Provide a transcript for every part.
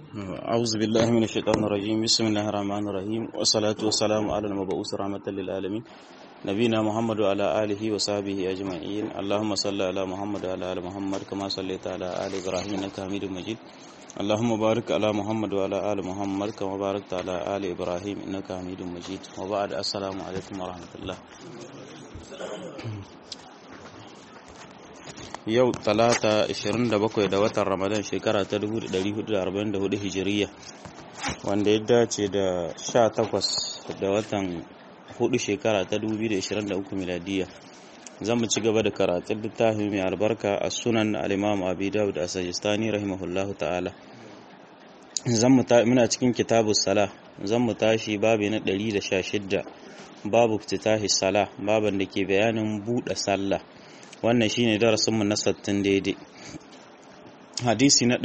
أعوذ بالله من الشيطان الرجيم بسم الله الرحمن الرحيم والصلاة والسلام على المبعوث رحمة للعالمين نبينا محمد وعلى آله وصحبه أجمعين اللهم صل على محمد وعلى آل محمد كما صليت على آل إبراهيم إنك حميد مجيد اللهم بارك على محمد وعلى آل محمد كما باركت على آل إبراهيم إنك حميد مجيد وبعد السلام عليكم ورحمة الله. Yau talata 27 da watan Ramadan shekara ta 1444 hijiriya wanda ya dace da 18 da watan 4 shekara ta 2023 miladiya. Zamu ci gaba da karatun littafin mai albarka a sunan al-Imam Abi Dawud as-Sijistani rahimahullahu ta'ala. Muna cikin kitabus sala, zamu tashi babi na 116 babu iftitahi sala, baban da ke bayanin buɗe sallah. Wannan shine darasinmu na 60 daidai. Hadisi na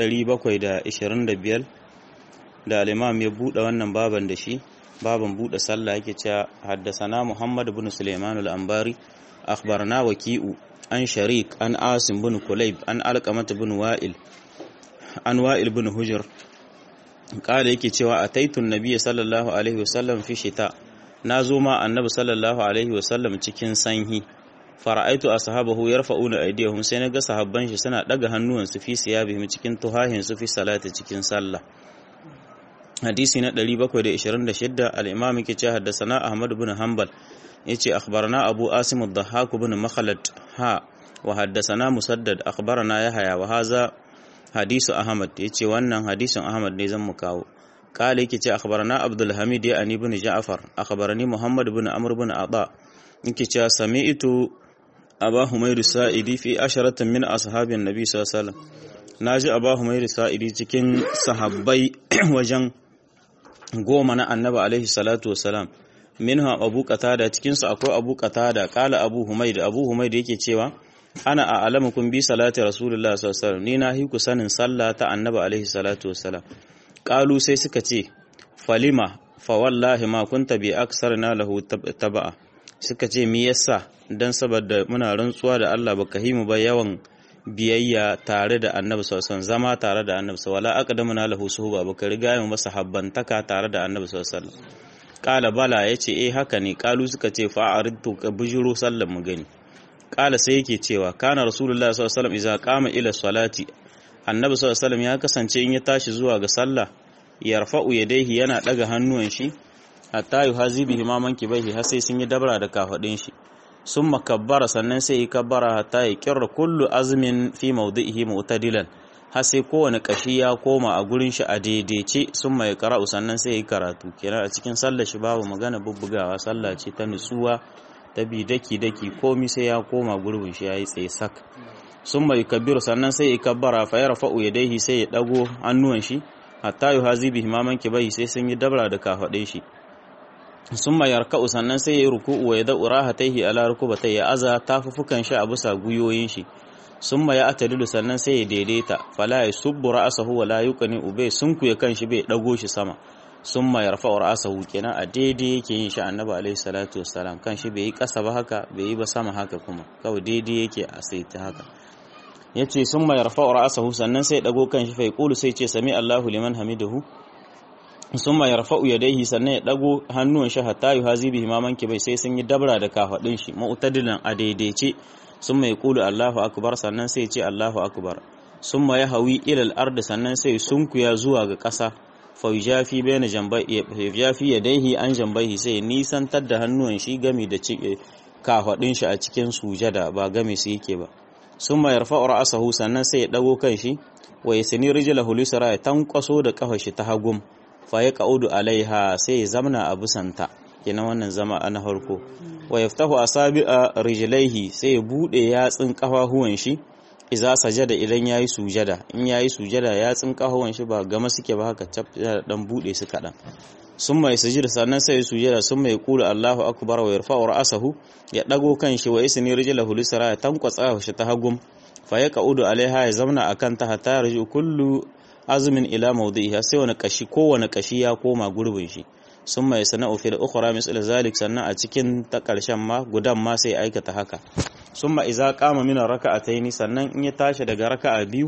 725 da al-Imam ya bude wannan baban da shi, baban bude sallah yake cewa haddasana Muhammad ibn Sulaiman al-Anbari akhbarana Waki'u an Sharik an Asim ibn Kulayb an Alqamah ibn Wa'il an Wa'il ibn Hujr kada yake cewa ataitu an-nabiy sallallahu alaihi wasallam fi shita, nazo ma annabi sallallahu alaihi wasallam cikin sanhi. Fara'aitu ashabahu yarfa'una aydiyahum, sai naga sahabban shi suna daga hannuwansu fi siyabihim cikin tuhahin su fi salati cikin sallah. Hadisi na 726 al-Imam yake cewa haddathana Ahmad ibn Hanbal yace akhbarana Abu Asim ad-Dahhak ibn Makhlad wa haddathana Musaddad akhbarana Yahya wa hadha hadisu Ahmad, yace wannan hadisin Ahmad ne zan mu kawo. Kale yake cewa akhbarana Abdul Hamid ya ibn Ja'far akhbarani Muhammad ibn Amr ibn Ata yake cewa sami'tu Aba Humayr Sa'idi fi asharatin min ashabin Nabi sallallahu alaihi wasallam, naji Aba Humayr Sa'idi cikin sahabbai wajen 10 na Annabi alaihi salatu wasalam. Minha Abu Qatada, cikin su akwai Abu Qatada. Kala Abu Humayr yake cewa ana a'lamukum bi salati Rasulullah sallallahu alaihi wasallam, ni na hi ku sanin sallah ta Annabi alaihi salatu wasalam. Kalu sai suka ce falima fa wallahi ma kunta bi aksarna lahu taba'a, suka ce me yasa, dan saboda muna rantsuwa da Allah baka himu ba yawan biyayya tare da Annabi sallallahu alaihi wasallam, zama tare da Annabi wala aqdamuna lahu suhba, baka riga mu masa habbantaka tare da Annabi sallallahu alaihi wasallam. Qala bala, yace haka ne. Qalu suka ce fa aridtu ka bujuro sallan mu gani. Qala sai yake cewa kana Rasulullah sallallahu alaihi wasallam idza qama ila salati, Annabi sallallahu alaihi wasallam ya kasance in ya tashi zuwa ga sallah yarfa'u yadayhi, yana daga hannuwan shi hatta yuhazi bihi ma mankibaihi, har sai sun yi dabra da kafadin shi. Sun makabbara, sannan sai yi kabbara hatta ya kirra kullu azmin fi mawdi'ihi mu'tadilan, har sai kowane kashi ya koma a gurin shi a daidaice. Sun mai qara'u, sannan sai yi karatu. Kenan a cikin sallar shi babu magana bubbugawa, sallah ce ta nutsuwa ta bi daki komai sai ya koma gurbin shi yayi tsaye sak. Sun mai kabbiru, sannan sai yi kabbara fa yarfa'u yadayhi, sai ya dago hannuwan shi hatta yuhazi bihi ma mankibaihi, sai sun yi dabra da kafadin shi. Sun mayar ka'u, sannan sai ya yi ruku'u wa ya da'u rahataihi ala rukubatai, ya aza tafufukan shi a bisa guyoyin shi. Sun maya atadilu, sannan sai ya daidaita fala ya subbu ra'asahu wa la yuqani ubay, sun kuya kan shi bai dago shi sama. Sun mayar fa'u ra'asahu, kenan a daidai yake yin shi Annabi alaihi salatu wassalam, kan shi bai yi kasa ba haka, bai yi ba sama haka, kuma kawai daidai yake a saita haka. Yace sun mayar fa'u ra'asahu, sannan sai ya dago kan shi fa yaqulu, sai ce sami Allahu liman hamidahu. Sun ma yarfa'u yadayhi, sannan ya dago hannuwan shi hatta yuhazi bihi ma mankibai, sai sun yi dabra da kafadin shi mu'tadilan a daidaice. Sun ma yaqulu Allahu akbar, sannan sai ya ce Allahu akbar. Sun ma yahawi ila al-ard, sannan sai sunkuya zuwa ga ƙasa. Fa yujafi bayna jambayhi, yujafi yadayhi an jambayhi, sai nisantar da hannuwan shi gami da kafadin shi a cikin sujada, ba gami su yake ba. Sun ma yarfa'u ra'sahu, sannan sai ya dago kan shi wa yasni rijlahu lisra, ya tankwaso da kafar shi ta hagum. Fa ya ƙa'udu alaiha, sai ya zamna a busanta, kenan wannan zama na farko. Wa yaftahu asabi'a rijlaihi, sai ya bude yatsun kafahuwan shi idza sajada, idan yayi sujada. In yayi sujada yatsun kafahuwan shi ba gama suke ba haka, dan bude su kadan. Summa yasjudu, sannan sai ya sujada. Summa yaqulu Allahu akbar wa yarfa'u ra'sahu, ya dago kan shi wa yasni rijlahu lisra, ya tankwatsa shi ta hagum. Fa ya ƙa'udu alaiha, ya zamna akan ta hatta yarju kullu azumin ila mawdi'iha, sai kowane kashi ya koma gurbin shi. Sun mai sana'u fil ukhra misal zalik, sannan a cikin ta karshen ma gudan ma sai aikata haka. Summa idza qama min raka'ataini, sannan in ya tashi daga raka'a biyu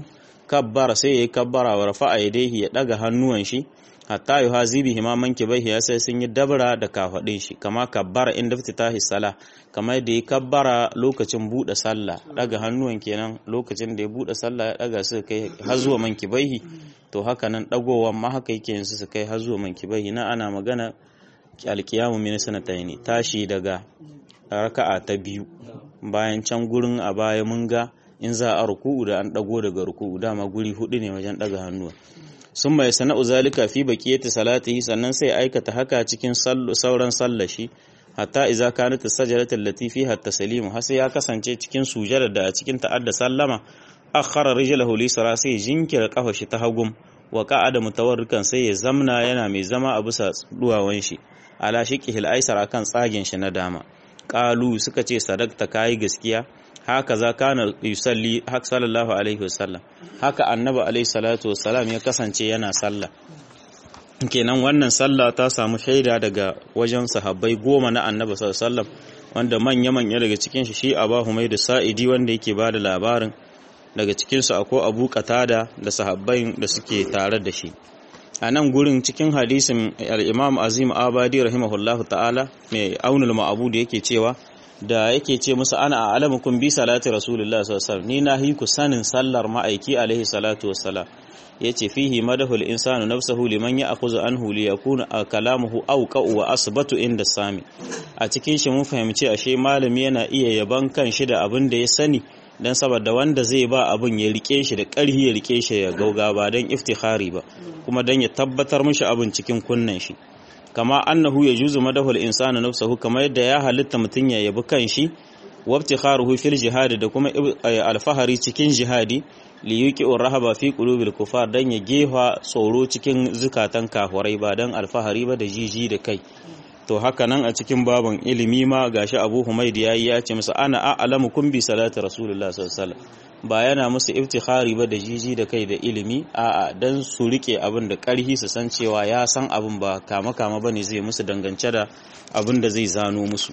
kabbara sai yayi kabbara wa rafa'a yadayhi ya daga hannuwan shi hatta yuhazibi himaman kibaihi ya sai sun yi dabra da kafadin shi kama kabbara inda fititahi sala kama yadda ya kabbara lokacin bude sallah daga hannuwan kenan lokacin da ya bude sallah ya daga su kai har zuwa mankibaihi to haka nan dagowan ma haka yake yin su kai har zuwa mankibaihi na ana magana alkiyamu min sanataini tashi daga raka'a ta biyu bayan can gurin a baya mun ga in za a ruku'u da an dago daga ruku'u dama guri hudu ne wajen daga hannuwa sun mai sana'u zalika fi baqiyati salatihi sannan sai aikata haka cikin sauran sallashi hatta idza kanat as-sajdatu allati fiha at-taslimu har sai ya kasance cikin sujada da a cikin ta'adda sallama akhara rijlahu li sai jinkira kafa shi ta hagum wa qa'ada mutawarrikan sai ya zamna yana mai zama a bisa duwawan shi ala shiqihil aysar akan tsagen shi na dama qalu suka ce sadaqta kai gaskiya haka za kana yusalli haka sallallahu alaihi wasallam haka annabi alaihi salatu wassalam ya kasance yana sallah kenan wannan sallah ta samu shaida daga wajen sahabbai 10 na annabi sallallahu alaihi wasallam wanda manya daga cikin shi Abu Humayd Sa'idi wanda yake bada labarin daga cikin su akwai Abu Qatada da sahabbai da suke tare da shi a nan gurin cikin hadisin al-Imam Azim Abadi rahimahullahu ta'ala mai aunul ma'bud yake cewa da yake ce musu ana a'lamukum bi salati rasulullah sallallahu alaihi wasallam ni na hiku sanin sallar ma'aiki alaihi salatu wassalam yace fihi madahul insanu nafsuhu liman ya'khudhu anhu li yakuna kalamuhu awqa wa asbatu inda sami a cikin shi mun fahimci ashe malami yana iya yaban kan shi da abin da ya sani dan saboda wanda zai ba abin ya rike shi da ƙarhi ya rike shi ya gauga ba dan iftikhari ba kuma dan ya tabbatar mishi abin cikin kunnan shi kama annahu yajuzu madahul insanu nafsuhu kama yadda ya halitta mutun ya yabi kanshi wabtikharuhu fil jihad da kuma alfahari cikin jihadi li yuqi'ur rahaba fi qulubil kufar dan ya gefa tsoro cikin zukatan kafirai ba dan alfahari ba da jiji da kai to haka nan a cikin baban ilimi ma gashi Abu Humayd yayi ya ce musu ana a'lamukum bi salati rasulullah sallallahu alaihi wasallam ba yana musu iftikhari ba da jiji da kai da ilimi a'a dan su rike abin da karhi su san cewa ya san abin ba kama bane zai musu dangance da abin da zai zano musu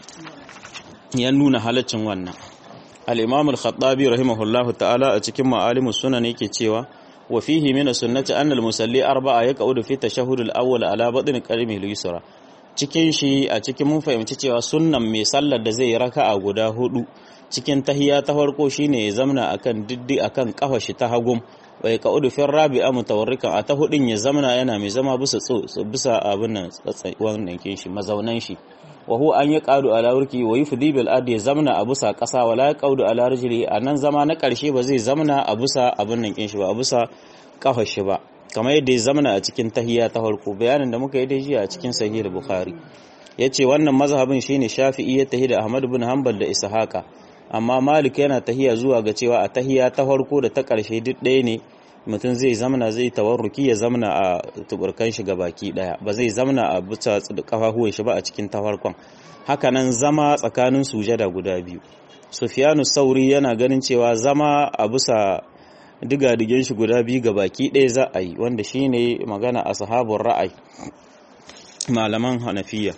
ya nuna halaccin wannan al-Imam al-Khattabi rahimahullahu ta'ala a cikin Ma'alimus Sunan yake cewa wa fihi min as-sunnati anna al-musalli arba'a yaq'udu fi tashahhud al-awwal ala batni qalbihi al-yusra cikin shi a cikin mun fahimci cewa sunnan mai sallar da zai yi raka'a guda hudu cikin tahiyya ta farko shine ya zamna akan diddi akan kafa shi ta hagum wa yaq'udu fi rabi'a mutawarrikan a ta hudin ya zamna yana mai zama bisa abin nan wannan kin shi mazaunan shi wa huwa an yaqadu ala wurki wa yufdi bil ard ya zamna a bisa kasa wala yaqadu ala rijli anan zama na karshe ba zai zamna a bisa abin nan kin shi ba a bisa kafar shi ba kamar yadda ya zamna a cikin tahiyya ta farko bayanin da muka yi da jiya a cikin sahih bukhari yace wannan mazhabin shine shafi'i ya tahi da ahmad ibn hanbal da ishaqa amma malik yana tahiyya zuwa ga cewa a tahiyya ta farko da ta karshe duk ɗaya ne mutum zai zamna zai tawarruki ya zamna a tuburkan shi baki daya ba zai zamna a bisa kafafuwan shi ba a cikin tafarkon haka nan zama tsakanin sujada guda biyu sufyanu sauri yana ganin cewa zama a bisa digadigen shi guda biyu baki daya za a yi wanda shine magana ashabur ra'ayi malaman hanafiya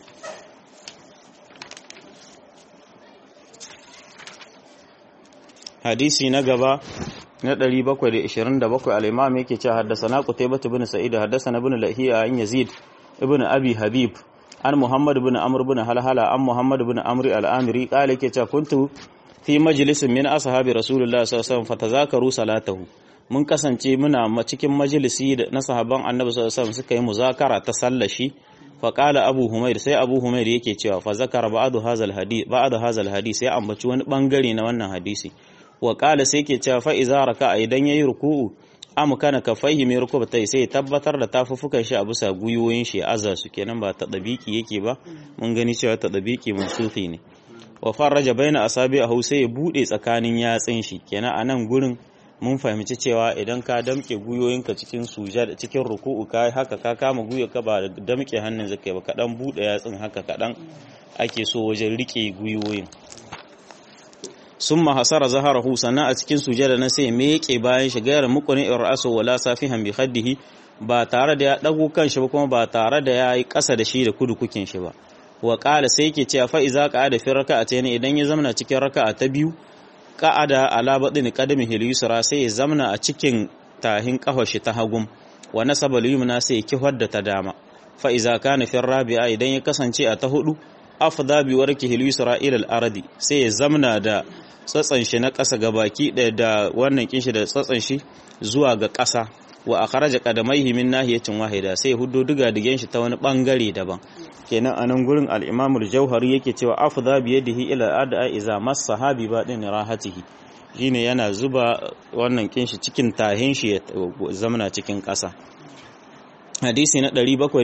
hadisi na gaba na 727 al-imam yake cewa haddathana Qutaybah ibn Sa'id haddathana ibn Lahiya an Yazid ibn Abi Habib an Muhammad ibn Amr ibn Halhala an Muhammad ibn Amr al-Amiri qala yake cewa kuntu fi majlisin min ashabi Rasulullah sallallahu alaihi wasallam fatazakaru salatahu mun kasance muna cikin majalisi na sahabban Annabi sallallahu alaihi wasallam suka yi muzakara ta sallashi fa qala Abu Humayd sai Abu Humayd yake cewa fa zakara ba'd hadha al-hadith sai ambaci wani bangare na wannan hadisi wa qala sai ke cewa fa iza raka'a idan yayi ruku'u amkana kafaihi mai rukubatai sai tabbatar da tafufukan shi a bisa guyoyin shi azza su kenan ba ta dabiki yake ba mun gani cewa ta dabiki mansufi ne wa faraja baina asabi'ahu sai ya bude tsakanin yatsin shi kenan anan gurin mun fahimci cewa idan ka damke guyoyinka cikin sujada cikin ruku'u kai haka ka kama guyoyinka ba da damke hannun zakai ba kadan bude yatsin haka kadan ake so wajen rike guyoyin summa hasara zaharahu sannan a cikin sujada na sai meke bayan shi gairar muqni ra'su wala safihan bi khaddihi ba tare da ya dago kanshi ba kuma ba tare da ya yi kasa da shi da kudukukin shi ba wa qala sai yake cewa fa iza qa'ada fi raka'atayn idan ya zamana cikin raka'a ta biyu qa'ada ala badni qadamihi al-yusra sai ya zamana a cikin tahin kafar shi ta hagum wa nasaba al-yumna sai kihar da ta dama fa iza kana fi rabi'a idan ya kasance a ta hudu afdha bi warkihi al-yusra al-ardi sai ya zamna da tsatsan shi na ƙasa gabaki da wannan kinshi da tsatsan shi zuwa ga ƙasa wa akhraja qadamaihi min nahiyatin wahida sai huddo diga digen shi ta wani bangare daban kenan anan gurin al-Imam al-Jauhari yake cewa afdha bi yadihi ila al-ad'a iza massa habi badin rahatihi shine yana zuba wannan kinshi cikin tahin shi ya zamana cikin ƙasa. Hadisi na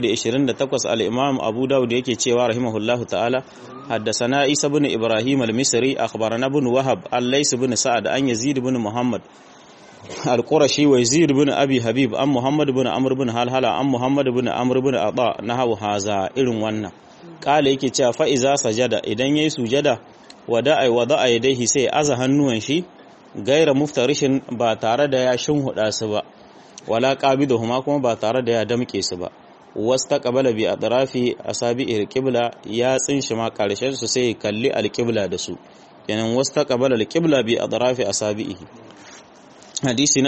728 al-Imam Abu Dawud yake cewa rahimahullahu ta'ala haddathana Isa ibn Ibrahim al-Misri akhbarana ibn Wahab al-Lays ibn Sa'ad an Yazid ibn Muhammad al-Qurashi wa Yazid ibn Abi Habib an Muhammad ibn Amr ibn Halhala an Muhammad ibn Amr ibn Ata nahawu haza irin wannan kala yake cewa fa iza sajada idan yayi sujada wada'a yadayhi sai aza hannuwan shi gaira muftarishin ba tare da ya shinhuda su ba wala qabiduhuma kuma ba tare da ya damke su ba wastaqbala bi atrafi asabi'i al-qibla ya tsinshi ma karshen su sai kalli al-qibla da su kenan wastaqbala al-qibla bi atrafi asabi'ihi. Hadisi na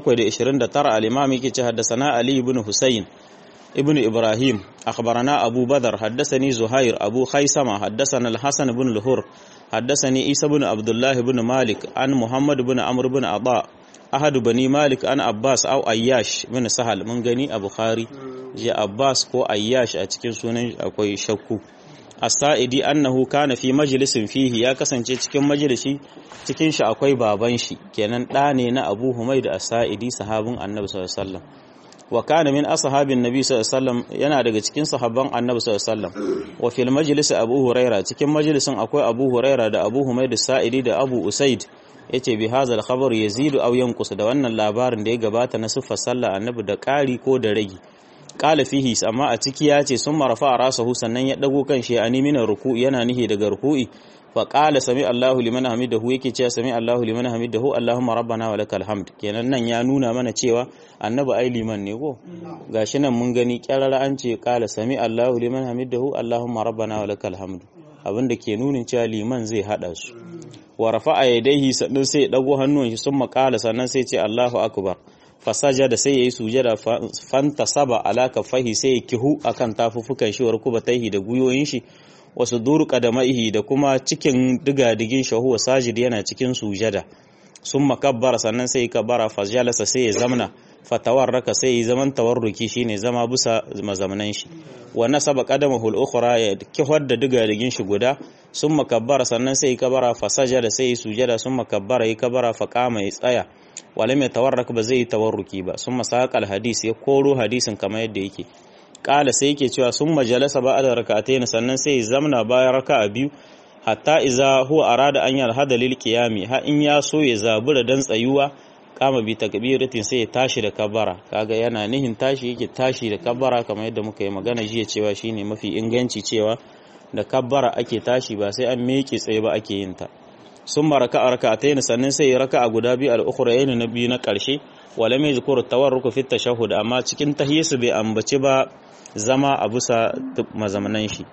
729 al-Imam yake ce haddathana Ali ibn Husayn ibn Ibrahim akhbarana Abu Badr haddathani Zuhair Abu Khaisama haddathana al-Hasan ibn al-Hur haddathani Isa ibn Abdullah ibn Malik an Muhammad ibn Amr ibn Ata ahadu bani Malik an Abbas aw Ayyash ibn Sahal mun gani a Bukhari je Abbas ko Ayyash a cikin sunan akwai shakku as-Sa'idi annahu kana fi majlisin fihi ya kasance cikin majalisi cikin shi akwai baban shi kenan da ne na Abu Humayd as-Sa'idi sahabin Annabi sallallahu alaihi wasallam wa kana min ashabin Nabi sallallahu alaihi wasallam yana daga cikin sahabban Annabi sallallahu alaihi wasallam wa fil majlis Abu Huraira cikin majalisin akwai Abu Huraira da Abu Humayd as-Sa'idi da Abu Usaid yace bi hazal khabar yazidu aw yanqus da wannan labarin da ya gabata na siffar sallah Annabi da ƙari ko da ragi qala fihi amma a ciki yace sun marafa rasahu sannan ya dago kan shi ani min ruku'i yana nihi daga ruku'i fa qala sami Allahu liman hamidahu yake cewa sami Allahu liman hamidahu Allahumma rabbana wa lakal hamd kenan nan ya nuna mana cewa Annabi ai liman ne ko gashi nan mun gani kyarara an ce qala sami Allahu liman hamidahu Allahumma rabbana wa lakal hamd abinda ke nunin cewa liman zai hada su wa rafa'a yadayhi sannan sai ya dago hannuwan shi sun makala sannan sai ce Allahu akbar fasajada sai yayi sujada fanta saba ala kafaihi sai ya kihu akan tafufukan shi warkubataihi da guyoyin shi wasu durqa da maihi da kuma cikin digadigin shi huwa sajid yana cikin sujada sun makabbara sannan sai kabbara fajalasa sai ya zamna fatawarraka sai ya zaman tawarruki shine zama bisa mazamanan shi wa nasaba qadamahu al-ukhra ya kihar da digadigin shi guda sun makabbara sannan sai kabbara fasajada sai sujada sun makabbara ya kabbara faqama ya tsaya walam yatawarrak ba zai tawarruki ba sun masaqal hadisi ya koro hadisin kamar yadda yake kala sai yake cewa sun majalasa ba'da rak'atayn sannan sai zamna bayan raka'a biyu hatta iza huwa arada an yarhada lil qiyami ha in ya so ya zabura dan tsayuwa kama bi takbiratin sai ya tashi da kabbara kaga yana nihin tashi yake tashi da kabbara kamar yadda muka yi magana jiya cewa shine mafi inganci cewa da kabbara ake tashi ba sai an miƙe tsaye ba ake yin ta summa raka'atayn sannan sai raka'a guda biyu al-ukhrayn na biyu na karshe wala mai zikuru tawarruku fi tashahhud amma cikin tahiyyasu bai ambaci ba zama a bisa mazamanan shi.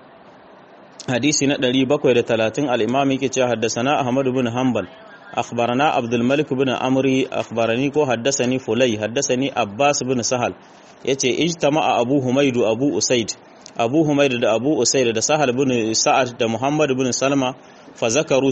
Hadisi na 730 al-Imam yake cewa haddathana Ahmad ibn Hanbal akhbarana Abdul Malik ibn Amri akhbarani ko haddathani Fulay haddathani Abbas ibn Sahal yace ijtama'a Abu Humayd Abu Usaid da Abu Usaid da Sahal ibn Sa'ad da Muhammad ibn Salma fazakaru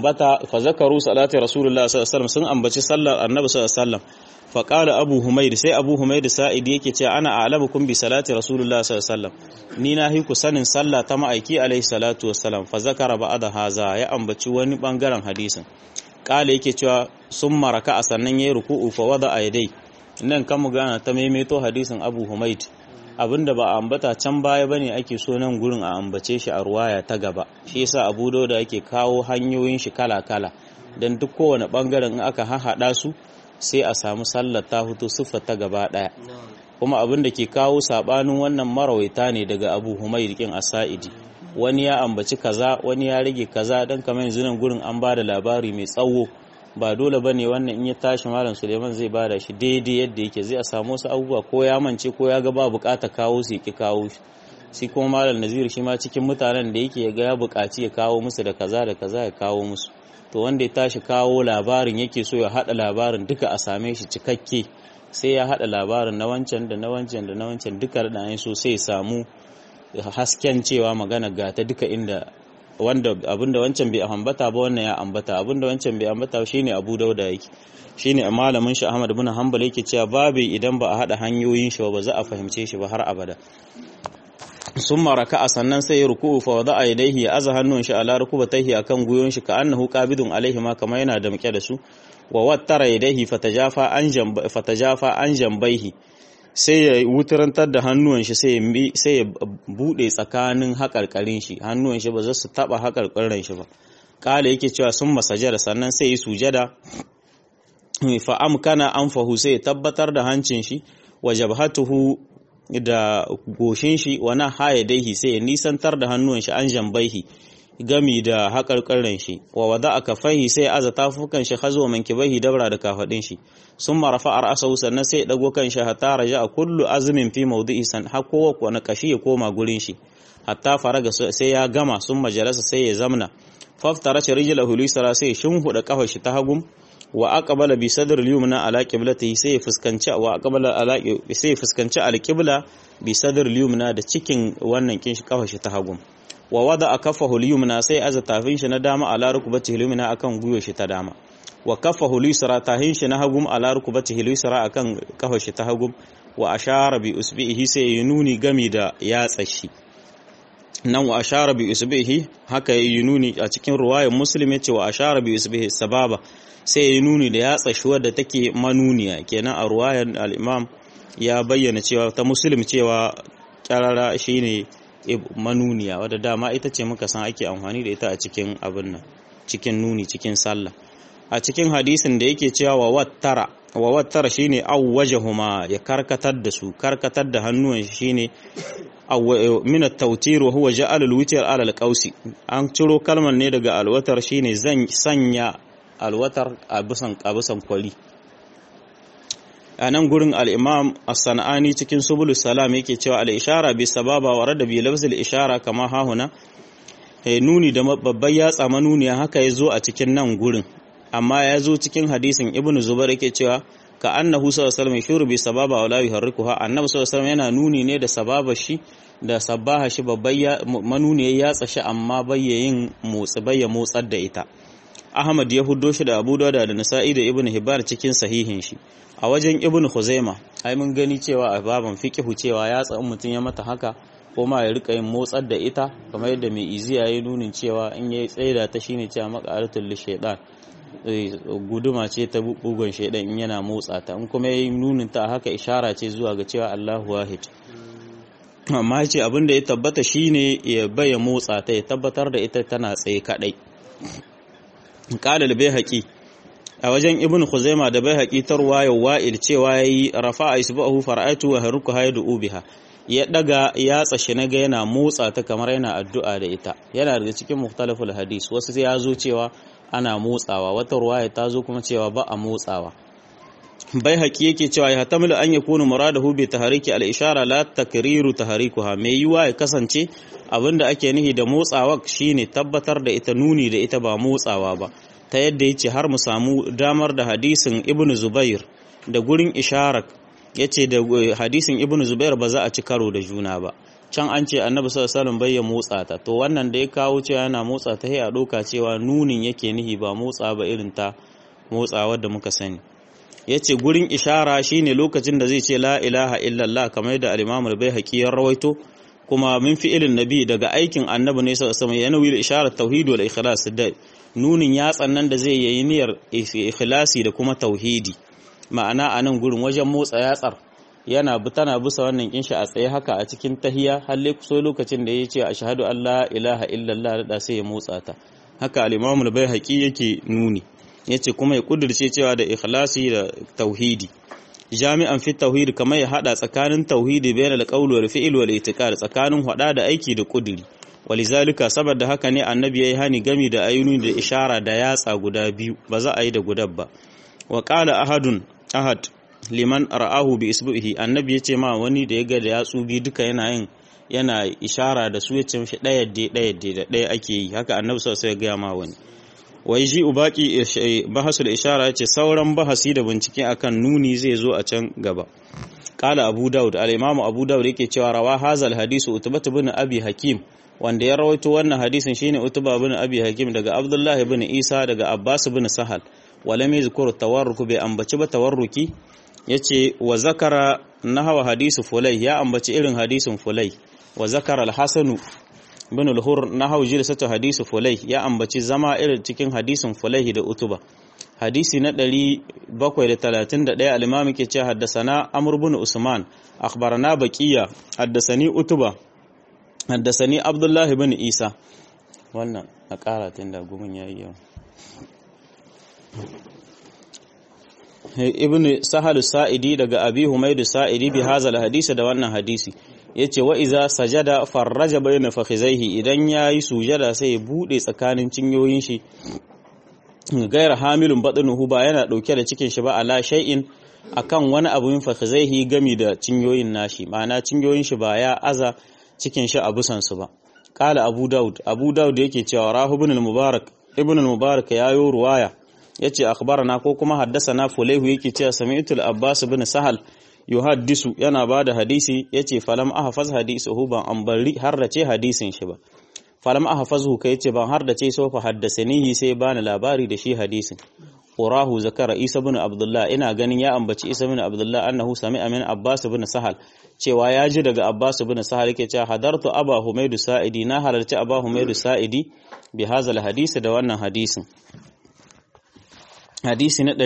salati Rasulullah sallallahu alaihi wasallam sun ambaci sallar Annabi sallallahu alaihi wasallam faqala Abu Humayd sai Abu Humayd Sa'id yake cewa ana a'lamukum bi salati Rasulullah sallallahu alaihi wasallam ni na hiku sanin sallah ta ma'aiki alaihi salatu wassalam fa zakara ba'da haza ya ambaci wani bangaren hadisin kala yake cewa summa raka'a sannan yayi ruku'u fa wada aydai nan kan mu gana ta maimaito hadisin Abu Humayd abinda ba a ambata can baya bane ake so nan gurin a ambace shi a ruwaya ta gaba shi yasa Abu Dawud yake kawo hanyoyin shi kala-kala dan duk kowane bangaren in aka hahada su sai a samu sallar ta fito siffar ta gaba daya kuma abin da ke kawo sabanin wannan marawaita ne daga Abu Humayd kin As-Sa'idi wani ya ambaci kaza wani ya rage kaza dan kamar yanzu nan gurin an bada labari mai tsawo ba dole bane wannan in ya tashi malam Suleiman zai bada shi daidai yadda yake zai a samu wasu abubuwa ko ya mance ko ya ga ba bukata kawo su ki kawo shi kuma malam Nazir shi ma cikin mutanen da yake ga ya bukaci ya kawo musu da kaza ya kawo musu to wanda ya tashi kawo labarin yake so ya hada labarin duka a same shi cikakke sai ya hada labarin na wancan da na wancan da na wancan duka da an so sai samu hasken cewa magana ga ta duka inda wanda abinda wancan bai ambata ba wannan ya ambata abinda wancan bai ambata shine Abu Dauda yake shine malamin shi Ahmad ibn Hanbal yake cewa babu idan ba a hada hanyoyin shi ba za a fahimce shi ba har abada. Summa raka'a sannan sai ya ruku'u fa wada'a yadayhi ya aza hannun shi ala rukubatayhi akan guyon shi ka annahu qabidun alaihi ma kamar yana da muke da su wa wattara yadayhi fatajafa an jambaihi sai ya wutarantar da hannuwan shi sai ya bude tsakanin haƙarƙarin shi hannuwan shi ba za su taba haƙarƙarin shi ba. Kala yake cewa sun masajada sannan sai ya sujada fa amkana anfahu sai ya tabbatar da hancin shi wa jabhatuhu da goshin shi wa na hayadaihi sai ya nisantar da hannuwan shi an jambaihi gami da haƙarƙarin shi wa wada aka fahi sai aza tafukan shi hazo mankibaihi dabra da kafadin shi sun marafa ar'asahu sannan sai dago kan shi hatta raja a kullu azmin fi mawdi'i san hako ko na kashi ya koma gurin shi hatta faraga sai ya gama sun majalasa sai ya zamna faftara rijlahu lisra sai shinhuda kafar shi ta hagum wa aqbala bi sadr al-yumna ala qiblatihi sai fuskanci wa aqbala ala sai fuskanci al-qibla bi sadr al-yumna da cikin wannan kin shi kafar shi ta hagum wa wada akafahu al-yumna sai aza tafin shi na dama ala rukbatihi al-yumna akan guyo shi ta dama wa kafahu al-yusra tahin shi na hagum ala rukbatihi al-yusra akan kafar shi ta hagum wa ashara bi usbihi sai yununi gami da yatsa shi nan wa ashara bi usbihi haka yununi a cikin ruwayar muslim yace wa ashara bi usbihi sababa sai yununi da yatsa shi wadda take manuniya kenan a ruwayar al-imam ya bayyana cewa ta muslim cewa karara shine manuniya wadda dama ita ce muka san ake amfani da ita a cikin abin nan cikin nuni cikin sallah. A cikin hadisin da yake cewa wa wattara shine awwajahuma ya karkatar da su karkatar da hannuwan shi shine min at-tawtir wa huwa ja'al al-witr ala al-qausi an ciro kalmar ne daga alwatar shine zan sanya alwatar a bisan kwali. A nan gurin al-imam as-sanani cikin subulus salam yake cewa al-ishara bi sababa wa rada bi lafz al-ishara kama hahuna nuni da babban yatsa manuniya haka yazo a cikin nan gurin amma yazo cikin hadisin ibnu zubair yake cewa ka annahu sallallahu alaihi wasallam shuru bi sababa wa la yuharrikuha annabi sallallahu alaihi wasallam yana nuni ne da sababa shi da sabaha shi babban manuniya yatsa shi amma bayyayin motsar da ita. Ahmad ya huddo shi da Abu Dawud da Nasa'i da Ibn Hibban cikin sahihin shi. A wajen Ibn Khuzaima ai mun gani cewa a baban fiqhu cewa ya tsan mutun ya mata haka ko ma ya rika yin motsar da ita kamar yadda mai iziya yayi nunin cewa in yayi tsaida ta shine cewa maqaratul lishaytan guduma ce ta bugun shaydan in yana motsa ta in kuma yayi nunin ta haka ishara ce zuwa ga cewa Allahu wahid. Amma yace abin da ya tabbata shine ya baya motsa ta ya tabbatar da ita tana tsaye kadai. Qala al-Baihaqi a wajen Ibn Khuzaimah da Baihaqi tarwaya wa'il cewa yayi rafa'a isbahu fara'atu wa haruka haydu biha ya daga ya tsashi naga yana motsa ta kamar yana addu'a da ita yana daga cikin mukhtalaful hadis wasu sai yazo cewa ana motsawa wata ruwaya ta zo kuma cewa ba a motsawa. Baihaqi yake cewa ya tamilu an yakunu muradahu bi tahriki al-ishara la takriru tahrikuha mai yiwa ya kasance abinda ake nihi da motsawa shine tabbatar da ita nuni da ita ba motsawa ba ta yadda yace har mu samu damar da hadisin Ibn Zubair da gurin isharar yace da hadisin Ibn Zubair ba za a ci karo da juna ba can an ce Annabi sallallahu alaihi wasallam bai ya motsa ta to wannan da ya kawo cewa yana motsa ta sai a doka cewa nunin yake nihi ba motsa ba irin ta motsawa da muka sani. Yace gurin ishara shine lokacin da zai ce la ilaha illallah kamar da al-Imam al-Baihaqi ya rawaito kuma min fi'ilin nabi daga aikin annabi ne sallallahu alaihi wasallam yana isharar tauhid wal ikhlas da nunin yatsan nan da zai yi niyyar ikhlasi da kuma tauhidi ma'ana anan gurin wajen motsa yatsar yana tana bisa wannan kinshi a tsaye haka a cikin tahiyya halle kuso lokacin da yace ashhadu an la ilaha illallah da sai ya motsa ta haka al-Imam al-Baihaqi yake nuni yace kuma ya kudirce cewa da ikhlasi da tauhidi jami'an fi tauhid kamar ya hada tsakanin tauhidi bayan al-qawl wal fi'l wal i'tiqad tsakanin hada da aiki da kudiri walizalika saboda haka ne annabi yayi hani gami da ayuni da ishara da yatsa guda biyu ba za a yi da gudab ba. Wa qala ahad liman ra'ahu bi isbihi annabi yace ma wani da ya ga da yatsu biyu duka yana ishara da su yace mishi daya da daya ake yi haka annabi sallallahu alaihi wasallam ya ga ma wani. wai ji ubaki bahasul ishara yace sauran bahasi da bincike akan nuni zai zo a can gaba. Qala Abu Dawud, al-Imam Abu Dawud yake cewa rawa hazal hadisu Utbah ibn Abi Hakim, wanda ya rawaito wannan hadisin shine Utbah ibn Abi Hakim daga Abdullah ibn Isa daga Abbas ibn Sahal, walam yadhkur tawarruk, bai ambaci ba tawarruki. Yace wa zakara nahwa hadisu Fulay, ya ambaci irin hadisin Fulay. Wa zakara al-Hasan ibn al-Hurr nahwa jilsatu hadisu Fulay, ya ambaci zama irin cikin hadisin Fulay da Utbah. Hadisi na 731 al-Imam yake cewa haddathana Amr ibn Usman akhbarana Baqiya haddathani Utbah haddathani Abdullah ibn Isa. Wannan a karatin da gumin yayi yawa. Ibn Sahal Sa'idi daga Abi Humayd Sa'idi bi hazal hadisi da wannan hadisi yace wa iza sajada farraja bayna fakhizaihi, idan yayi sujada sai ya bude tsakanin cinyoyin shi, gaira hamilun batnuhu, ba yana dauke da cikin shi ba, ala shay'in akan wani abu min fakhizaihi gami da cinyoyin nashi, ma'ana cinyoyin shi ba ya aza cikin shi a busan su ba. Qala Abu Dawud yake cewa rahu ibn al-Mubarak yayo ruwaya yace akhbarana ko kuma haddasana Fulayhu, yake cewa sami'tu al-Abbas ibn Sahal yuhaddisu, yana bada hadisi, yace falam ahfaz hadisuhu, ban ambari harrace hadisin shi ba. Falam ahfazhu, kai yace ban harrace so fa haddasanihi, sai bani labari da shi hadisin. Urahu zakara Isa ibn Abdullah, ina ganin ya ambaci Isa ibn Abdullah annahu sami'a min Abbas ibn Sahal, cewa ya ji daga Abbas ibn Sahal yake cewa hadartu Aba Humayd Sa'idi, na halarci Aba Humayd Sa'idi bi hazal hadisi da wannan hadisin. Hadisi na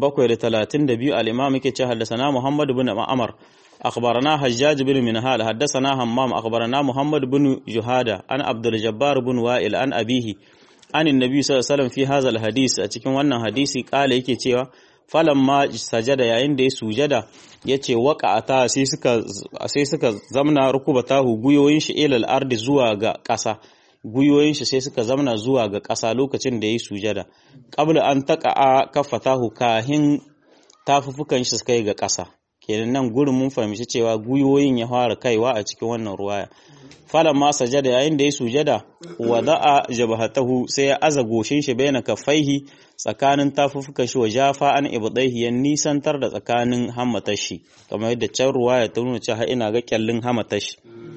732 al-Imam yake cewa haddathana Muhammad ibn Ma'mar akhbarana Hajjaj ibn Minhal haddathana Hammam akhbarana Muhammad ibn Juhada an Abdul Jabbar ibn Wa'il an abihi an annabi sallallahu alaihi wasallam fi hadha hadis, a cikin wannan hadisi kala yake cewa falamma sajada, yayin da ya sujada yace waqa'ata, sai suka zamna rukubatahu, guyoyin shi ilal ardi, zuwa ga ƙasa, guyoyin shi sai suka zamna zuwa ga ƙasa lokacin da yayi sujada. Qabla an taqa'a kaffatahu, kahin tafufukan shi suka yi ga ƙasa. Kenan nan gurin mun fahimci cewa guyoyin ya fara kaiwa a cikin wannan ruwaya. Falamma sajada, yayin da yayi sujada, wada'a jabhatahu, sai ya aza goshin shi baina kaffaihi, tsakanin tafufukan shi, wa jafa an ibdaihi, ya nisantar da tsakanin hammatar shi, kamar yadda can ruwaya ta nuna cewa ina ga kyallin hammatar shi.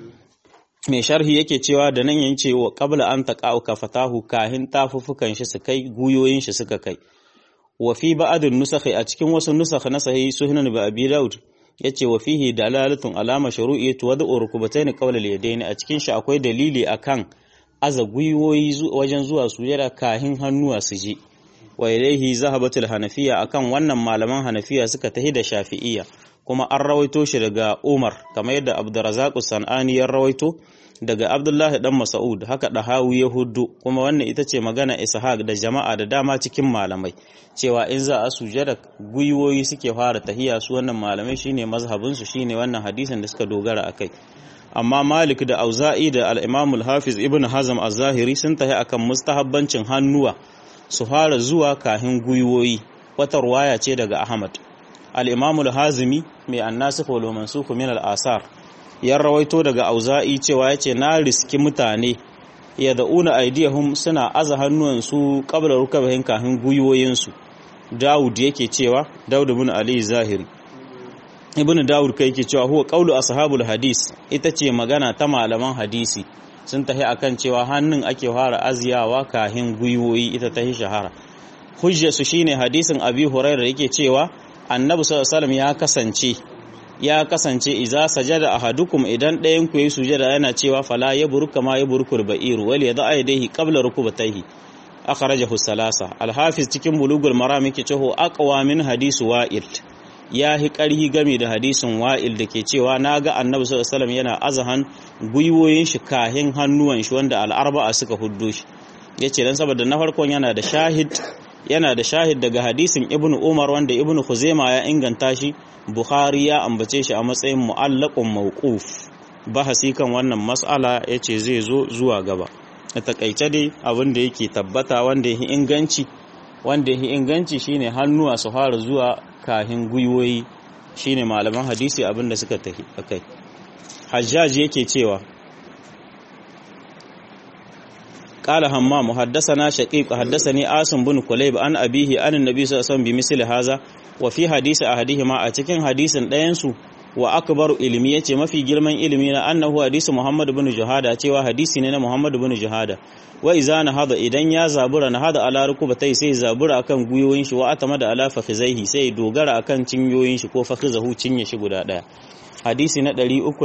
Mai sharhi yake cewa da nan yayin cewa qabla an taqa'u kafatahu, kahin tafufukan shi su kai, guyoyin shi suka kai. Wa fi ba'dun nusakhi, a cikin wasu nusakh na sahih sunan bi Abi Dawud yace wa fihi dalalatun ala mashru'iyyati wad'u rukbatayn qawla al-yadayn, a cikin shi akwai dalili akan aza guyoyi wajen zuwa sujada kahin hannuwa su je. Wa ilayhi zahabatul hanafiya, akan wannan malaman hanafiya suka tahi da shafi'iyya, kuma an rawaito shi daga Umar, kamar yadda Abdurrazzaq as-Sanani ya rawaito daga Abdullahi dan Mas'ud, haka Dahawi ya huddu, kuma wannan ita ce magana Ishaq da jama'a da dama cikin malamai, cewa in za a sujada guyoyi suke fara tahiya, su wannan malamai shine mazhabin su, shine wannan hadisin da suka dogara akai. Amma Malik da Auza'i da al-Imam al-Hafiz Ibn Hazm az-Zahiri sun tahi akan mustahabbancin hannuwa su fara zuwa kahin guyoyi, wata ruwaya ce daga Ahmad. Al-Imam al-Hazimi mai an-Nasikh wal Mansukh min al-Asar ya rawaito daga Auza'i cewa yace na riski mutane yad'una aydiyahum, suna aza hannuwansu qabla rukabahin kahin guyoyin su. Dawud yake cewa, Dawud ibn Ali Zahiri, Ibn Dawud kai yake cewa huwa qaulu ashabul hadis, ita ce magana ta malaman hadisi, sun tahi akan cewa hannun ake fara aziyawa kahin guyoyi, ita tahi shahara. Hujja su shine hadisin Abi Hurairah yake cewa Annabi sallallahu alaihi wasallam ya kasance idza sajada ahadukum, idan ɗayan ku yayi sujada yana cewa fala yabruka ma yabrukul ba'ir wal yada'a yadayhi qabla rukbatayhi, akhrajahu salasa. Al-Hafiz cikin Bulugul Maram yake cewa aqwa min hadisu Wa'il, ya hi ƙarhi game da hadisin Wa'il da ke cewa naga Annabi sallallahu alaihi wasallam yana azahan gwiwoyin shi kahin hannuwan shi, wanda al-arba'a suka huddo shi. Yace dan saboda na farkon yana da shahid daga hadisin Ibn Umar, wanda Ibn Khuzaimah ya inganta shi, Bukhari ya ambace shi a matsayin mu'allaqun mawquf. Bahasi kan wannan mas'ala yace zai zo zuwa gaba. A takaice dai abin da yake tabbata wanda yake inganci shine hannuwa su fara zuwa kahin gwiwoyi, shine malaman hadisi abin da suka tafi akai. Hajjaj yake cewa qala hammam haddathana shaqiq haddathani asim bin kulayb an abihi an annabi sallallahu alaihi wasallam bi misli hadha wa fi hadisi ahadihima a cikin hadisin ɗayan su wa akbaru ilmi yace mafi girman ilimi na annahu hadisi Muhammad ibn Juhada cewa hadisi ne na Muhammad ibn Juhada wa iza hada idan ya zabura na hada ala rukubatai sai zabura akan guyoyin shi wa atamada ala fakhizaihi sai dogara akan cinyoyin shi ko fakhizahu cinye shi guda daya hadisi na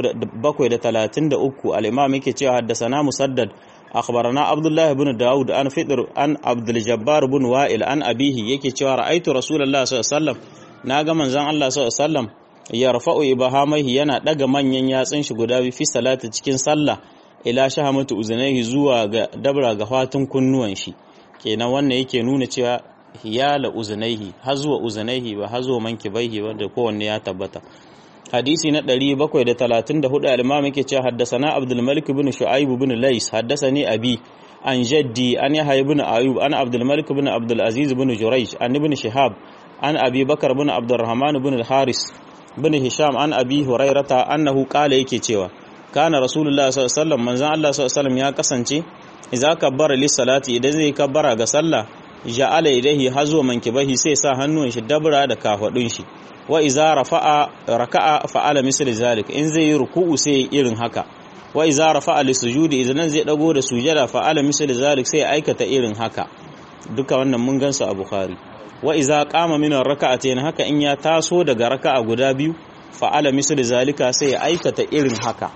333 al-imam yake cewa haddathana Musaddad akhbarana Abdullah ibn Dawud an Fitr an Abdul Jabbar ibn Wa'il an abihi yake cewa ra'aitu Rasulullah sallallahu alaihi wasallam naga manzon Allah sallallahu alaihi wasallam yarfa'u ibahamaihi yana daga manyan yatsun shi guda biyu fi salati cikin sallah ila shahamatu uzunaihi zuwa ga dabra ga fatun kunnuwan shi kenan wannan yake nuna cewa hiyala uzunaihi har zuwa uzunaihi ba har zuwa mankibaihi ba da kowanne ya tabbata hadisi na 734 al-imam yake cewa haddathana Abdul Malik ibn Shu'aib ibn Lays haddathani abi an jaddi an Yahya ibn Ayub an Abdul Malik ibn Abdul Aziz ibn Jurayj an ibn Shihab an Abi Bakar ibn Abdurrahman ibn al-Haris bin Hisham an Abi Hurairata annahu qala yake cewa kana Rasulullah sallallahu alaihi wasallam manzon Allah sallallahu alaihi wasallam ya kasance idza kabbara lis salati idan zai kabbara ga sallah ja'ala yadayhi hazu mankibahi sai sa hannun shi dabra da kafadun shi wa idza raka'a fa'ala misli zalik in zai yi ruku'u sai irin haka wa idza rafa'a lisujudi idan zai dago da sujada fa'ala misli zalik sai aikata irin haka duka wannan mun gansu a Bukhari wa iza qama min rak'atayn haka in ya taso daga raka'a guda biyu fa'ala misli zalika sai ya aikata irin haka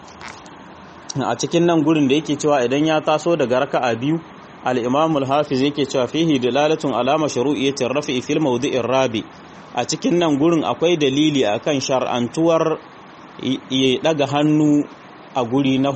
a cikin nan gurin da yake cewa idan ya taso daga raka'a biyu al-imam al-hafiz yake cewa fihi dalalatun ala mashru'iyyati ar-raf'i fil mawdi'i ar-rabi a cikin nan gurin akwai dalili akan shar'antuwar ya daga hannu a guri na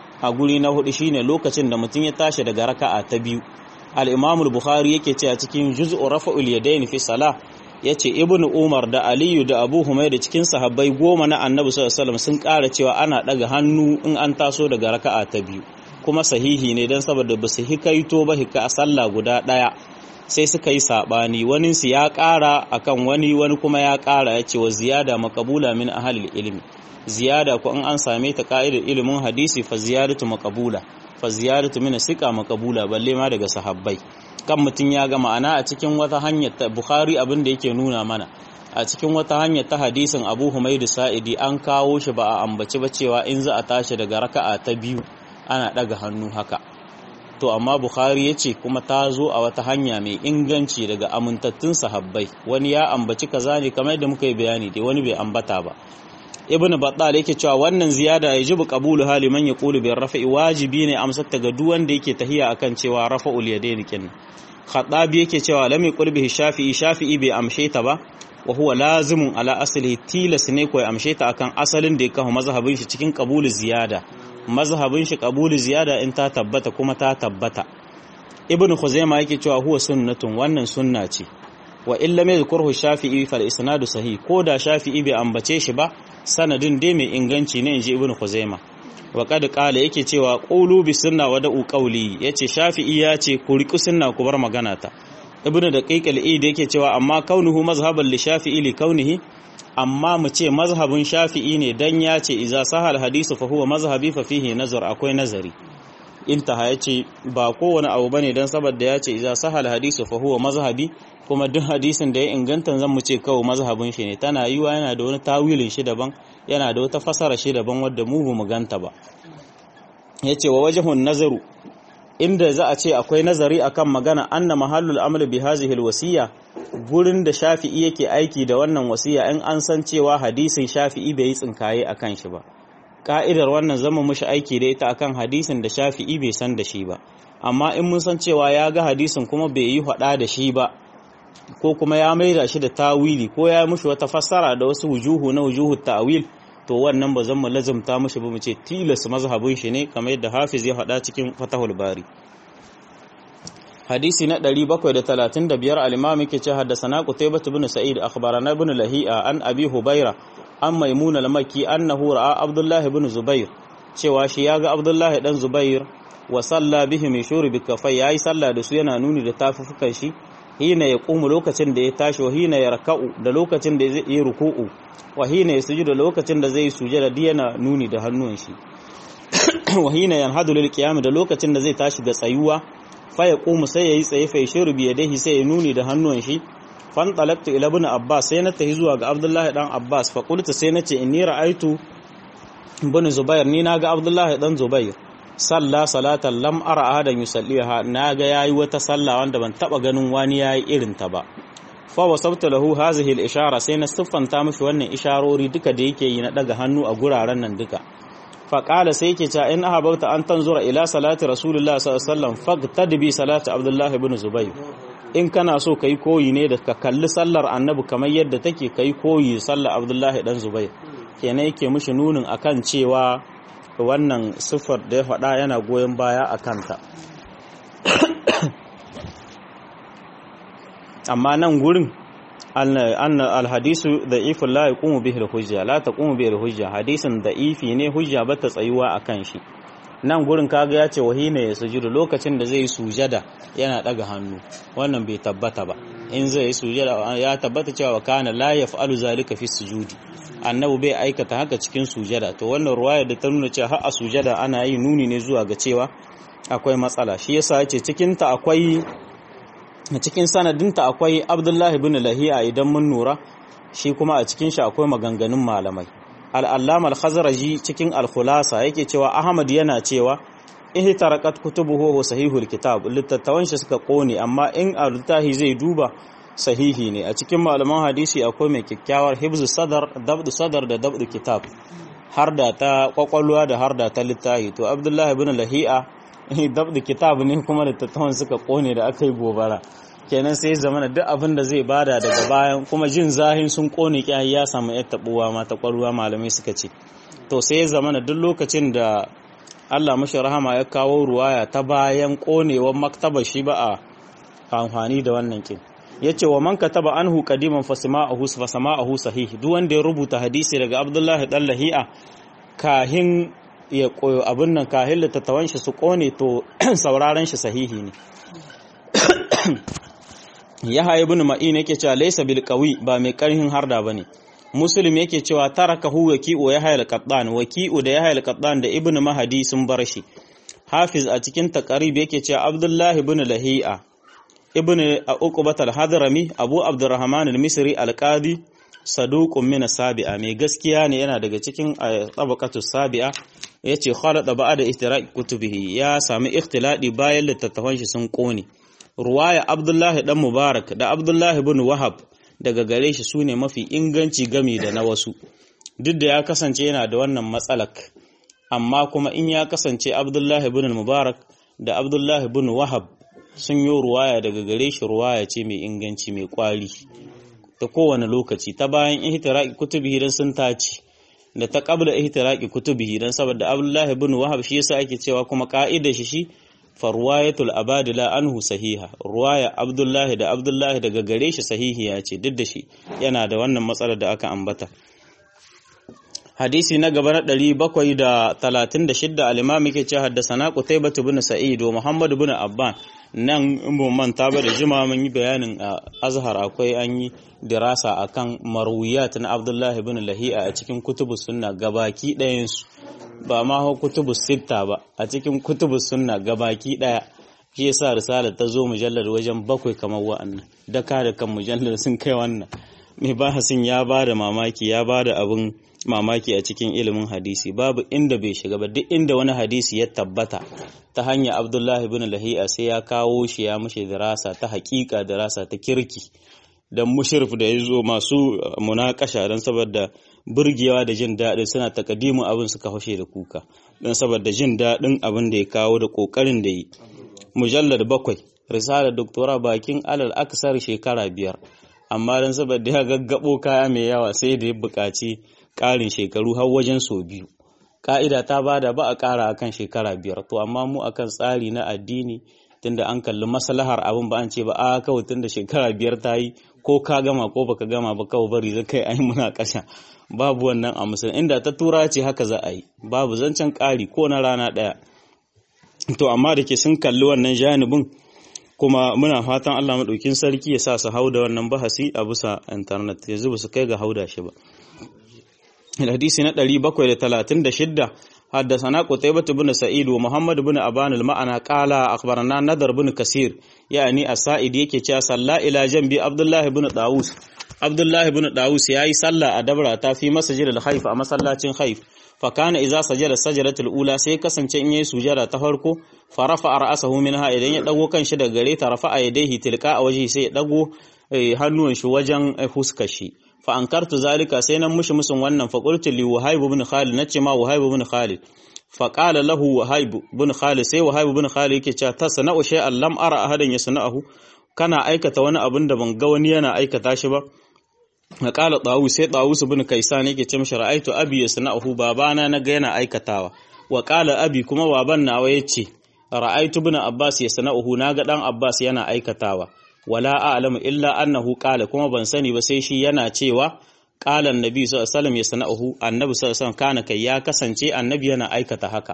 hudu shine lokacin da mutum ya tashi daga raka'a ta biyu al-imam al-bukhari yake cewa cikin juz'u rafa'ul yadayn fi salah yace ibnu umar da aliyu da abu humayda cikin sahabbai 10 na annabi sallallahu alaihi wasallam sun ƙara cewa ana daga hannu in an taso daga raka'a ta biyu kuma sahihi ne dan saboda basu hikaito ba hika sallah guda daya sai suka yi sabani wani su ya ƙara akan wani kuma ya ƙara yace wa ziyada maqbula min ahli ilmi ziyada ko an same ta ka'idar ilimin hadisi fa ziyadatu maqbula fa ziyadatu min siqa maqbula balle ma daga sahabbai kan mutun ya ga ma'ana a cikin wata hanyar ta Bukhari abin da yake nuna mana a cikin wata hanyar ta hadisin Abu Humayd Sa'idi an kawo shi ba a ambaci ba cewa in za a tashi daga raka'a ta biyu ana daga hannu haka to amma Bukhari yace kuma ta zo a wata hanya mai inganci daga amintattun sahabbai wani ya ambaci kaza ne kamar da muka yi bayani dai wani bai ambata ba ibn battal yake cewa wannan ziyada yajibu qabulu hali man yaqulu bi rafa'i wajibi ne amsar ta ga duk wanda yake tahiya akan cewa rafa'ul yadayn kin khadabi yake cewa lam yaqul bihi shafi'i bai amshe ta ba wa huwa lazimun ala aslihi tilas ne ko ya amshe ta akan asalin da ya kawo mazhabin shi cikin qabulu ziyada mazhabin shi qabulu ziyada in ta tabbata kuma ta tabbata ibn khuzaimah yake cewa huwa sunnatun wannan sunna ce wa illa mai zkurhu shafi'i fal isnadu sahih ko da shafi'i bai ambace shi ba sanadin dai mai inganci ne inji ibnu khuzaima wa qad qala yake cewa qulu bi sunna wa da'u qawli yace shafi'i yace ku riku sunna ku bar magana ta ibnu daqiq al-eid yake cewa amma kaunuhu mazhaban li shafi'i li kaunihi amma mu ce mazhabin shafi'i ne dan yace idza sahal hadisu fa huwa mazhabi fa fihi nazar akwai nazari intaha yace ba kowane abu bane dan saboda yace idza sahal hadisu fa huwa mazhabi kuma duk hadisin da ya inganta zan mu ce kawai mazhabin shi ne tana yiwa yana da wani tawilin shi daban yana da wata fasara shi daban wadda mu mu ganta ba yace wa wajhun nazaru inda za a ce akwai nazari akan magana anna mahallul amali bi hadhihi alwasiya gurin da Shafi'i yake aiki da wannan wasiya in an san cewa hadisin Shafi'i bai yi tsinkaye akan shi ba ka'idar wannan zama mushi aiki da ita akan hadisin da Shafi'i bai san da shi ba amma in mun san cewa ya ga hadisin kuma bai yi hada da shi ba ko kuma ya maida shi da tawili ko ya mushi wata fassara da wasu wujuhu ta'wil to wannan ba zan mu lazumta mushi ba mu ce tilas mazhabin shi ne kamar yadda Hafiz ya faɗa cikin Fathul Bari hadisi na 735 al-Imam yake ce haddathana Qutaybah ibn Sa'id akhbarana ibn Lahi'a an Abi Hubayra an Maimun al-Makki annahu ra'a Abdullah ibn Zubair cewa shi yaga Abdullah dan Zubair wa salla bihim yashuru bi kafai yayi salla da su yana nuni da tafufukan shi hina ya ƙumu lokacin da ya tashi wa hina ya raka'u da lokacin da zai yi ruku'u wa hina ya sujuda lokacin da zai sujada yana nuni da hannun shi wahina yanhadu lil qiyam da lokacin da zai tashi ga tsayuwa fa yaqumu sai yayi tsaye fa yashuru bi yadihi sai ya nuni da hannun shi fan talaqtu ila ibn abbas sai na tahi zuwa ga abdullahi dan abbas fa qultu sai nace inni ra'aitu ibn zubair ni naga abdullahi dan zubair salla salatan lam ara ahadan yusalliha naga yayi wata salla wanda ban taba ganin wani yayi irin ta ba fa wasabta lahu hazihi al-ishara sai na siffanta mishi wannan isharori duka da yake yi na daga hannu a guraren nan duka fa qala sai yake cewa in ahabauta an tanzura ila salati rasulullah sallallahu alaihi wasallam faqtadbi salati abdullah ibn zubayr in kana so kai koyi ne da ka kalli sallar annabi kamar yadda take kai koyi sallar abdullah dan zubayr kenan yake mishi nunin akan cewa wannan siffar da ya faɗa yana goyen baya akan ta amma nan gurin alhadisu da'ifu la yaqumu bihi alhujja la taqumu bihi alhujja hadisin da'ifi ne hujja bata tsayuwa akan shi nan gurin kaga ya ce wahina ya sujudu lokacin da zai sujada yana daga hannu wannan bai tabbata ba in zai sujada ya tabbata cewa kana la yaf'alu zalika fi sujudi annabi bai aikata haka cikin sujada to wannan ruwaya da ta nuna cewa har a sujada ana yi nuni ne zuwa ga cewa akwai matsala shi yasa yace cikin ta akwai cikin sanadinta akwai Abdullahi ibn Lahiya idan mun nura shi kuma a cikin shi akwai maganganun malamai al-Allama al-Khazraji cikin al-Khulasa yake cewa Ahmad yana cewa ihtarakat kutubuhu wa sahihul kitab littattawan shi suka kone amma in al-Tahi zai duba sahihi ne a cikin malaman hadisi akwai mai kyakkyawar hibzu sadar dabdu sadar da dabdu kitab harda ta kwakwalwa da harda ta littahi to Abdullahi ibn Lahiya dabdu kitab ne kuma littattawan suka kone da aka yi gobara kenan sai zamana duk abin da zai bada daga bayan kuma jin zahin sun kone kiyaye ya samu yar tabuwa ma ta kwaruwa malamai suka ce to sai zamana duk lokacin da Allah mashi rahama ya kawo ruwaya ta bayan konewar maktaba shi ba a amfani da wannan kin yace wa man kataba anhu qadiman fasama'ahu sahih duk wanda ya rubuta hadisi daga Abdullahi dan Lahi'a kahin ya koyo abin nan kahin litattawan shi su kone to sauraron shi sahihi ne Yahya ibn Ma'in yake cewa laysa bil qawi ba mai karhin harda bane Muslim yake cewa tarakahu waki'u Yahya al-Qattan waki'u da Yahya al-Qattan da Ibn Mahdi sun bar shi Hafiz a cikin taqrib yake cewa Abdullah ibn Lahi'a ibn Uqbat al-Hadrami Abu Abdurrahman al-Misri al-Qadi saduqun min as-sabi'a mai gaskiya ne yana daga cikin tabaqatus sabi'a yace khalada ba'da ihtiraq kutubihi ya sami ikhtiladi bayan littattafan shi sun kone ruwaya Abdullahi dan Mubarak da Abdullahi ibn Wahab daga gare shi sune mafi inganci gami da na wasu duk da ya kasance yana da wannan matsalak amma kuma in ya kasance Abdullahi ibn Mubarak da Abdullahi ibn Wahab sun yi ruwaya daga gare shi ruwaya ce mai inganci mai kwari ta kowane lokaci ta bayan ihtiraqi kutubihi dan sun taci da ta qabla ihtiraqi kutubihi dan saboda Abdullahi ibn Wahab shi yasa ake cewa kuma ka'idar shi farwayatul abadila anhu sahiha ruwaya Abdullahi da Abdullahi daga gare shi sahihiya ce duk da shi yana da wannan matsalar da aka ambata hadisi na gaba na 736 al-imam yake cewa haddathana Qutaybah ibn Sa'id wa Muhammad ibn Abban nan in ba manta ba da jima mun yi bayanin Azhar akwai an yi dirasa akan marwiyat na Abdullah ibn Lahi'a a cikin kutubus sunna gabaki ɗayan su ba ma ho kutubus sitta ba a cikin kutubus sunna gabaki ɗaya shi yasa risalar ta zo mujallar wajen 7 kamar wa'annan da kan mujallar sun kai wannan mai bahasin ya bada mamaki ya bada abin mamaki a cikin ilimin hadisi babu inda bai shiga ba duk inda wani hadisi ya tabbata ta hanyar Abdullahi ibn Lahi'a sai ya kawo shi ya mushi dirasa ta hakika dirasa ta kirki dan mushrif da yazo masu munakasha dan saboda burgewa da jin daɗi suna takaddimu abin suka hoshe da kuka dan saboda jin daɗin abin da ya kawo da kokarin da yi mujallad 7 risalar doktora bakin alal aksar shekara 5 amma dan saboda ya gaggabo kaya mai yawa sai da ya buƙaci ƙarin shekaru har wajen so 2 ka'ida ta bada ba a ƙara akan shekara 5 to amma mu akan tsari na addini tunda an kalli maslahar abin ba an ce ba a kawai tunda shekara 5 ta yi ko ka gama ko baka gama ba kawai bari zai kai ai muna kasha babu wannan a musulun inda ta tura ce haka za a yi babu zancen ƙari ko na rana ɗaya to amma da ke sun kalli wannan janibin kuma muna fatan Allah maɗaukin sarki ya sa su hauda wannan bahasi a bisa internet yanzu ba su kai ga hauda shi ba hadisi na 736 حدثنا قتيبة بن سعيد ومحمد بن أبان المعنى قال أخبرنا نذر بن كثير يعني السائد yake cewa salla ila janbi Abdullah ibn Dawus Abdullah ibn Dawus yayi sallah a dabra ta fi masjidil Khaif a masallacin Khaif fa kana idza sajada sajdatul ula sai kasance in yayi sujada ta farko fa rafa ra'sahu minha idan ya dago kanshi daga gare ta rafa yadayhi tilka a waje sai ya dago hannuwan shi wajen fuskar shi fa ankartu zalika sai nan mushi musun wannan fa qultu li Wahib ibn Khalid nace ma Wahib ibn Khalid fa qala lahu Wahib ibn Khalid sai Wahib ibn Khalid yake cewa tasna'u shay'an lam ara ahadan yasna'uhu kana aikata wani abin da ban ga wani yana aikata shi ba qala Tawus sai Tawus ibn Kaysan yake ce mishi ra'aitu abi yasna'uhu babana naga yana aikatawa wa qala abi kuma baban nawa yace ra'aitu ibn Abbas yasna'uhu naga dan Abbas yana aikatawa wala a'lamu illa annahu qala kuma ban sani ba sai shi yana cewa qala annabi sallallahu alaihi wasallam yasna'uhu annabi sallallahu alaihi wasallam kana kai ya kasance annabi yana aikata haka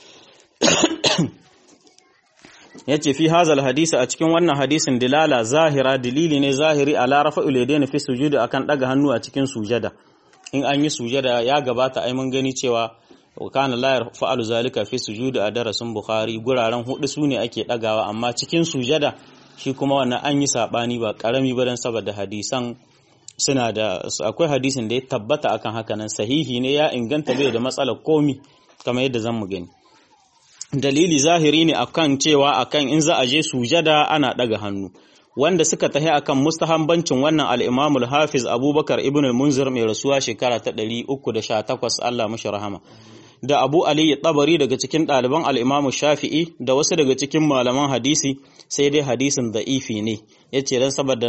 yace fi hazal hadisi a cikin wannan hadisin dilala zahira dalili ne zahiri ala rafa'ul yadayn fi sujudi akan daga hannu a cikin sujada in an yi sujada ya gabata ai mun gani cewa kana la yarfa'u zalika fi sujudi a darasin Bukhari guraren hudu sune ake dagawa amma cikin sujada shi kuma wannan an yi sabani ba karami ba dan saboda hadisan suna da akwai hadisin da ya tabbata akan haka nan sahihi ne ya inganta bai da matsalar komi kamar yadda zan mu gani dalili zahiri ne akan cewa akan in za a je sujada ana daga hannu wanda suka tahi akan mustahambancin wannan al-Imam al-Hafiz Abubakar ibn al-Munzir mai rasuwa shekara ta 318 Allah mashi rahama da Abu Ali Tabari daga cikin ɗaliban al-Imam Shafi'i da wasu daga cikin malaman hadisi sai dai hadisin da'ifi ne yace dan saboda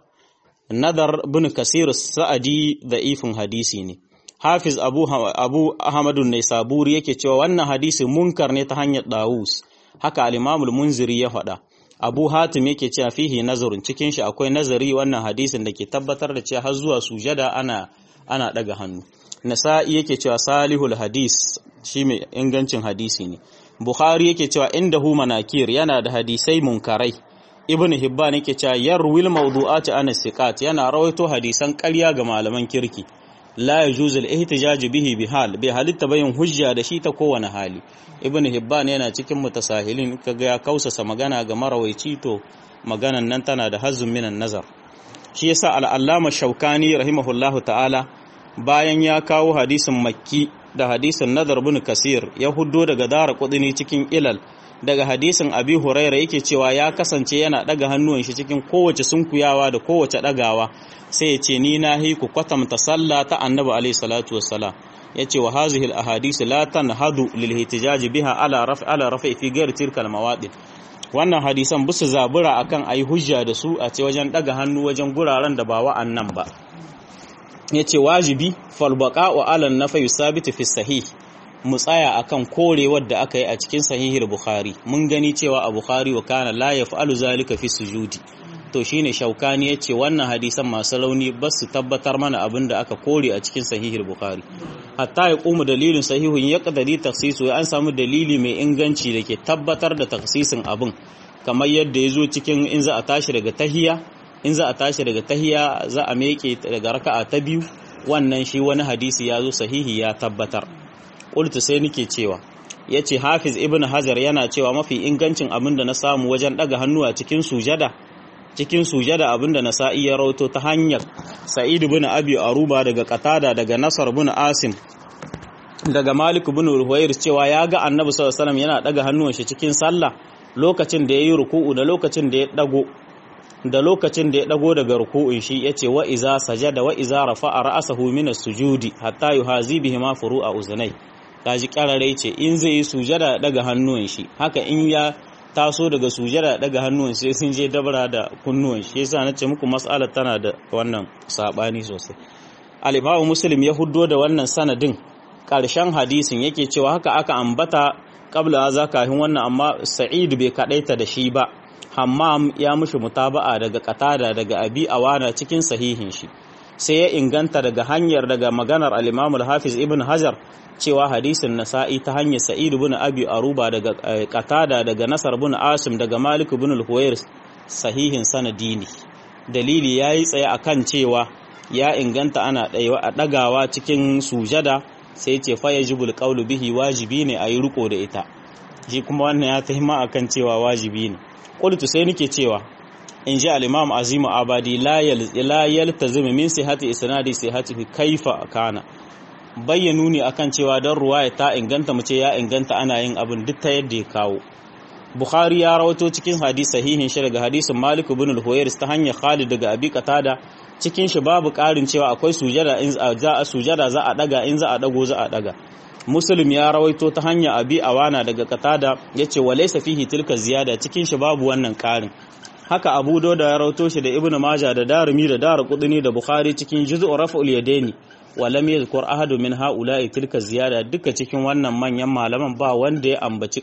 nadar bin Kasir Sa'adi da'ifin hadisi ne Hafiz Abu Ahmad an-Naisaburi yake cewa wannan hadisi munkar ne ta hanyar Dawus haka al-Imam al-Munziri ya faɗa Abu Hatim yake cewa fihi nazarun cikin shi akwai nazari wannan hadisin da ke tabbatar da cewa har zuwa sujada ana daga hannu Nasa'i yake cewa salihul hadis shi mai ingancin hadisi ne Bukhari yake cewa indahu manakir yana da hadisai munkarai Ibn Hibban yake cewa yarwil mawdu'ati an siqat yana rawaito hadisan ƙarya ga malaman kirki la yajuzul ihtijaj bihi bihal bi halitta bayin hujja da shi ta kowane hali Ibn Hibban yana cikin mutasahilin kaga ya kausasa magana ga marawaici to maganan nan tana da hazzun minan nazar shi yasa al-Allama Shawkani rahimahullahu ta'ala bayan ya kawo hadisin Makki da hadisin Nadar bin Kasir ya huddo daga Daraqutni cikin ilal daga hadisin Abi Hurairah yake cewa ya kasance yana daga hannuwan shi cikin kowace sunkuyawa da kowace dagawa sai ya ce ni nahi ku kwatamta sallah ta Annabi alayhi salatu wassalam yace wa hazihi al-ahadith la tanhadu lil ihtijaj biha ala rafi fi ghairi tilka al-mawadi wannan hadisan busu zabura akan ayi hujja da su a ce wajen daga hannu wajen guraren da ba wa'annan ba yace wajibi fal baqa'u ala an-nafi sabit fi sahih mu tsaya akan korewar da aka yi a cikin sahihul Bukhari mun gani cewa a Bukhari wa kana la yaf'alu zalika fi sujudi to shine Shaukani yace wannan hadisan masu rauni ba su tabbatar mana abin da aka kore a cikin sahihul Bukhari hatta ya kuma dalilin sahihun ya kadari takhsisu an samu dalili mai inganci da ke tabbatar da takhsisin abin kamar yadda yazo cikin in za a tashi daga tahiyya za a meke daga raka'a ta biyu wannan shi wani hadisi yazo sahihi ya tabbatar qultu sai nake cewa yace Hafiz Ibn Hajar yana cewa mafi ingancin abinda na samu wajen daga hannu a cikin sujada abinda Nasa'i ya rawato ta hanyar Sa'id ibn Abi Aruba daga Qatada daga Nasr ibn Asim daga Malik ibn Ruwayr cewa ya ga Annabi sallallahu alaihi wasallam yana daga hannuwan shi cikin sallah lokacin da yayi ruku'u da lokacin da ya dago daga ruku'un shi yace wa iza sajada wa iza rafa'a ra'sahu min as-sujudi hatta yuhazi bihi ma furu'a uzunai kaji karare ce in zai yi sujada daga hannuwan shi haka in ya taso daga sujada daga hannuwan sai sun je dabara da kunnuwan shi yasa nace muku mas'alar tana da wannan sabani sosai al-Imam Muslim ya huddo da wannan sanadin karshen hadisin yake cewa haka aka ambata qabla zakahin wannan amma Sa'id bai kadaita da shi ba Hammam ya mushi mutaba'a daga Qatada daga Abi Awana cikin sahihin shi sai ya inganta daga hanyar daga maganar al-Imam al-Hafiz Ibn Hajar cewa hadisin Nasa'i ta hanyar Sa'id ibn Abi Aruba daga Qatada daga Nasr ibn Asim daga Malik ibn al-Huwairis sahihin sanadi ne dalili yayi tsaye akan cewa ya inganta ana dagawa cikin sujada sai ce fa yajibul qawlu bihi wajibi ne ayi riko da ita shi kuma wannan ya tahima akan cewa wajibi ne qultu sai nake cewa in ji al-imam azim abadi la yaltazim min sihhati isnadi sihhati kaifa kana bayyanu ne akan cewa dan ruwaya ta inganta mu ce ya inganta ana yin abin duk ta yadda ya kawo Bukhari ya rawato cikin hadisi sahihin shi daga hadisin Malik ibn al-Huwairis ta hanyar Khalid daga Abi Qatada cikin shi babu ƙarin cewa akwai sujada in za a sujada za a daga in za a dago za a daga Muslim ya rawaito ta hanyar Abi Awana daga Qatada yace walaysa fihi tilka ziyada cikin shi babu wannan ƙarin haka Abu Dawud ya rawato shi da Ibn Majah da Darimi da Daraqutni da Bukhari cikin Juz'u Raf'ul Yadaini wa lam yadhkur ahadu min ha'ula'i tilka ziyada duka cikin wannan manyan malaman ba wanda ya ambaci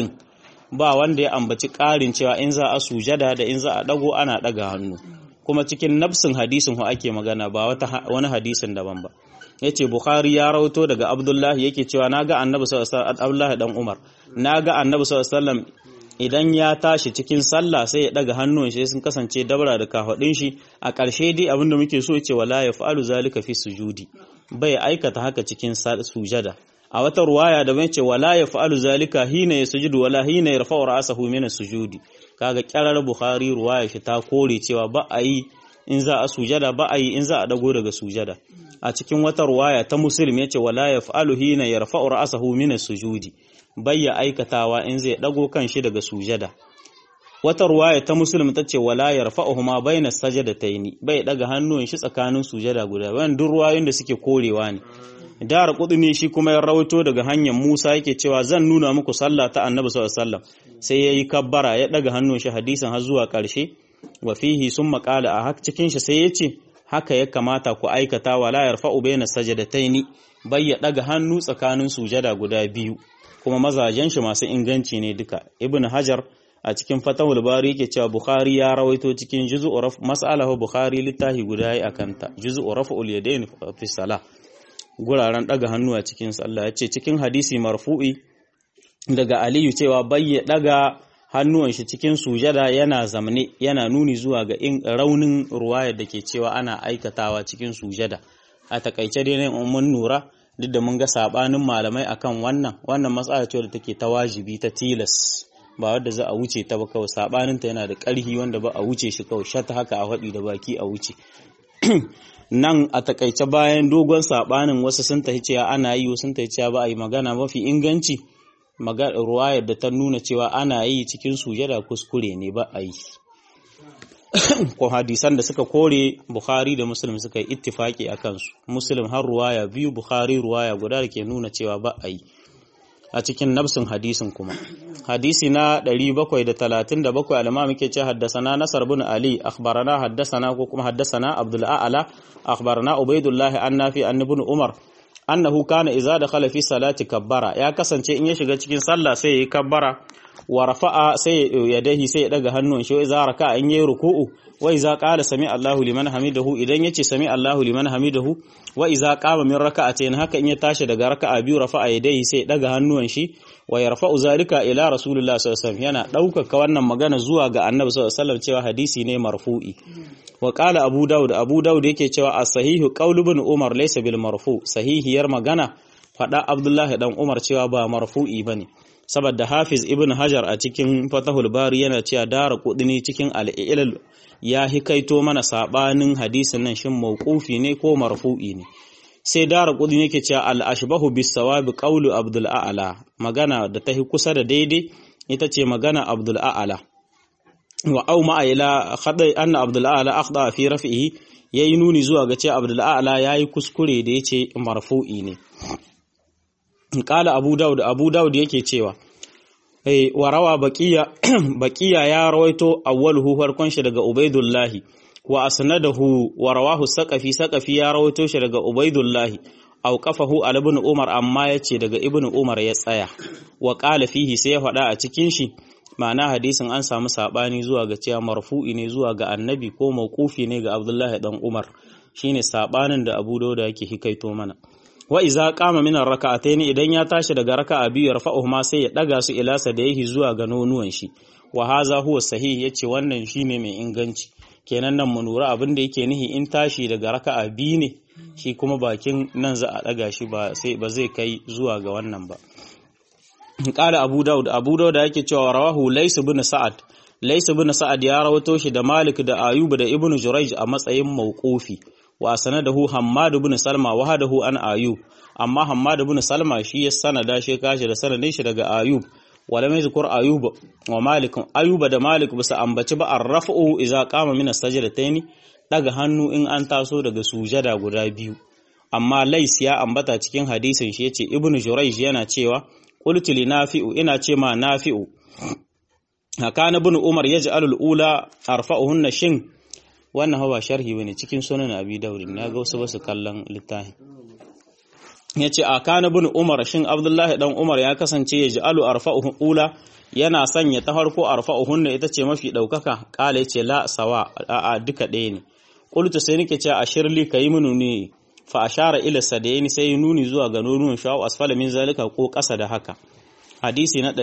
ƙarin cewa in za a sujada da in za a dago ana daga hannu kuma cikin nafsin hadisin hu ake magana ba wani hadisin daban ba yace Bukhari ya rawato daga Abdullahi yake cewa naga Annabi sallallahu alaihi wasallam Abdullahi dan Umar naga Annabi sallallahu alaihi wasallam idan ya tashi cikin sallah sai ya daga hannun shi sun kasance dabra da kafadin shi a ƙarshe dai abinda muke so yace wala yaf'alu zalika fi sujudi bai aikata haka cikin sujada a wata ruwaya da bai ce wala yaf'alu zalika hina yasjudu wala hina yarfa'u ra'sahu min as-sujudi kaga kirar Bukhari ruwaya shi ta kore cewa ba a yi in za a sujada ba a yi in za a dago daga sujada a cikin wata ruwaya ta Muslim yace wala yaf'alu hina yarfa'u ra'sahu min as-sujudi bayya aikatawa in zai dago kanshi daga sujada wata ruwaya ta Muslim tace wala yarfa'uhuma bayna sajadataini bai daga hannun shi tsakanin sujada guda wannan duk ruwayoyin da suke korewa ne Daraqutni shi kuma ya rawaito daga hanyar Musa yake cewa zan nuna muku sallah ta Annabi sallallahu alaihi wasallam sai yayi kabbara ya daga hannun shi hadisin har zuwa karshe wa fihi summa qala a hak cikin shi sai yace haka ya kamata ku aikata wala yarfa'u bayna sajadataini bai ya daga hannu tsakanin sujada guda biyu kuma mazajen shi masu inganci ne duka Ibn Hajar a cikin Fathul Bari yake cewa Bukhari ya rawaito cikin juz'u raf mas'alahu Bukhari littahi guda yi akanta juz'u raf'ul yadayn fi salah guraren daga hannu a cikin sallah yace cikin hadisi marfu'i daga Aliyu cewa bayya daga hannuwan shi cikin sujada yana zamne yana nuni zuwa ga raunin ruwayar da ke cewa ana aikatawa cikin sujada a takaice dai ne mun nura duk da mun ga sabanin malamai akan wannan matsala ce da take ta wajibi ta tilas ba wanda za a wuce ta ba kawai sabanin ta yana da ƙarfi wanda ba a wuce shi kawai shata haka a faɗi da baki a wuce nan a takaice bayan dogon sabanin wasu sun tafi cewa ana yi sun tafi cewa ba a yi magana mafi inganci ruwayar da ta nuna cewa ana yi cikin sujada kuskure ne ba a yi ko hadisan da suka kore Bukhari da Muslim suka yi ittifaki a kansu Muslim har ruwaya biyu Bukhari ruwaya guda da ke nuna cewa ba a yi a cikin nafsin hadisin kuma hadisi na 737 al-imam yake ce haddasana Nasr ibn Ali akhbarana haddasana ko kuma haddasana Abdul A'la akhbarana Ubaydullah an-Nafi an ibn Umar annahu kana idza dakhala fi salati kabbara ya kasance in ya shiga cikin sallah sai yayi kabbara wa rafa'a sai yadahi sai ya daga hannun shi idza raka'a in yayi ruku'u wa idza qala sami Allahu liman hamidahu idan yace sami Allahu liman hamidahu wa idza qama min raka'atayn haka in ya tashi daga raka'a biyu rafa'a yadahi sai ya daga hannun shi wa yarfa'u zalika ila rasulillah sallallahu alaihi wasallam yana daukaka wannan magana zuwa ga annabi sallallahu alaihi wasallam cewa hadisi ne marfu'i wa qala Abu Dawud yake cewa as-sahihu qawlu ibn Umar laysa bil marfu sahihiyar magana fada Abdullah dan Umar cewa ba marfu'i bane saboda Hafiz Ibn Hajar a cikin Fathul Bari yana cewa Daraqutni cikin al-Ilal ya hikaito mana sabanin hadisin nan shin mauqufi ne ko marfu'i ne sai Daraqutni yake cewa al-ashbahu bis-sawabi qawlu Abdul A'la magana da ta kusa da daidai ita ce magana Abdul A'la wa au ma ila khadai anna Abdul A'la akhda fi raf'ihi yayi nuni zuwa ga cewa Abdul A'la yayi kuskure da yace marfu'i ne kala Abu Dawud yake cewa wa rawa baqiya ya rawaito awwaluhu farkon shi daga Ubaydullah wa asnadahu wa rawahu Saqafi ya rawaito shi daga Ubaydullah aw qafahu al ibn Umar amma yace daga Ibn Umar ya tsaya wa qala fihi sai ya faɗa a cikin shi ma'ana hadisin an samu sabani zuwa ga cewa marfu'i ne zuwa ga annabi ko mauqufi ne ga Abdullah dan Umar shine sabanin da Abu Dawud yake hikaito mana wa iza qama min ar-rak'atayn idan ya tashi daga raka'a biyu yarfa'uhuma sai ya daga su ila sadayhi zuwa ga nonuwan shi wa hadha huwa sahih yace wannan shine mai inganci kenan nan mu nura abin da yake nihi in tashi daga raka'a biyu ne shi kuma bakin nan za a daga shi ba zai kai zuwa ga wannan ba. Qala Abu Dawud yake cewa rawahu Lays ibn Sa'ad ya rawato shi da Malik da Ayub da Ibn Jurayj a matsayin mauqufi wa sanadahu Hammad ibn Salma wahadahu an Ayub, amma Hammad ibn Salma shi ya sanada shi kashi da sanadin shi daga Ayub, wala mai zikur Ayub wa Malik. Ayub da Malik bisa ambaci ba arrafu idza qama min as-sajdatayn, daga hannu in an taso daga sujada guda biyu, amma Lays ya ambata cikin hadisin shi yace Ibn Jurayj yana cewa qultu li Nafi'u, ina ce ma Nafi'u hakana ibn Umar yaj'alul ula arfa'uhunna, shin wannan hawa sharhi bane cikin sunan Abi Dawud, na ga wasu basu kallon littafin. Yace akana ibn Umar, shin Abdullahi dan Umar ya kasance yaj'alu arfa'uhun ula, yana sanya ta farko arfa'uhunna ita ce mafi daukaka. Kala yace la sawa, a duka ɗaya ne. Qultu sai nake ce ashirli kayi minu ne, fa ashara ila sadaini, sai nuni zuwa ga nunun sha'u asfala min zalika ko ƙasa da haka. Hadisi na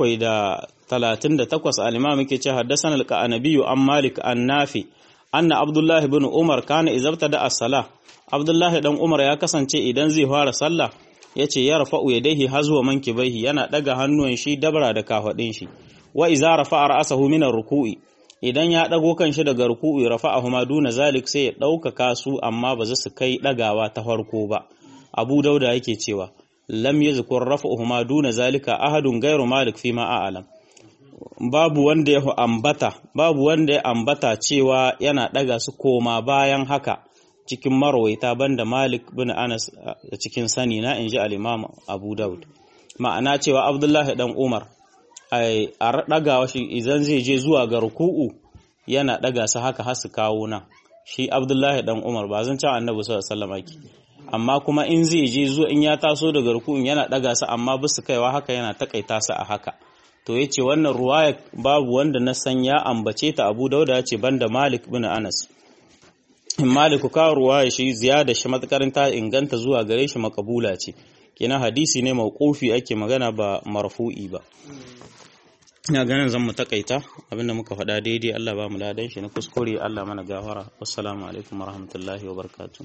738 al-Imam yake ce haddathana al-Qanabi an Malik an Nafi anna Abdullah ibn Umar kana izabta da as-salah. Abdullah dan Umar ya kasance idan zai fara sallah yace ya rafa'u yadayhi hazwa mankibaihi, yana daga hannuwan shi dabara da kafadin shi. Wa iza rafa'a ra'sahu min ar-ruku'i, idan ya dago kanshi daga ruku'i rafa'ahuma duna zalik, sai ya dauka su amma ba za su kai dagawa ta farko ba. Abu Dauda yake cewa lam yazkur rafa'uhuma duna zalika ahadun ghayru Malik fi ma a'lam. Babu wanda ya ambata cewa yana daga su koma bayan haka cikin marwaita banda Malik bin Anas a cikin sani na, inji al-Imam Abu Dawud. Ma'ana cewa Abdullahi dan Umar a dagawa shi idan zai je zuwa ga ruku'u yana daga su haka har su kawo nan. Shi Abdullahi dan Umar ba zan ci Annabi sallallahu alaihi wasallam, amma kuma in zai je zuwa in ya taso daga ruku'un yana daga su amma bisu kaiwa haka, yana takaita su a haka. To yace wannan ruwaya babu wanda na san ya ambace ta. Abu Dauda yace banda Malik bin Anas. Malik ka ruwaya shi ziyada shi matakarin ta inganta zuwa gare shi makabula ce, kenan hadisi ne mauqufi ake magana ba marfu'i ba. Ina ganin zan mu takaita abinda muka faɗa daidai Allah ba mu ladan shi, na kuskure Allah mana gafara. Assalamu alaikum warahmatullahi wabarakatuh.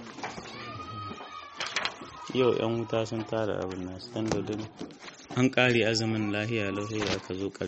Yau yan wuta sun tara abin nasu dan dodon an kare azumin lahiya lau sai aka zo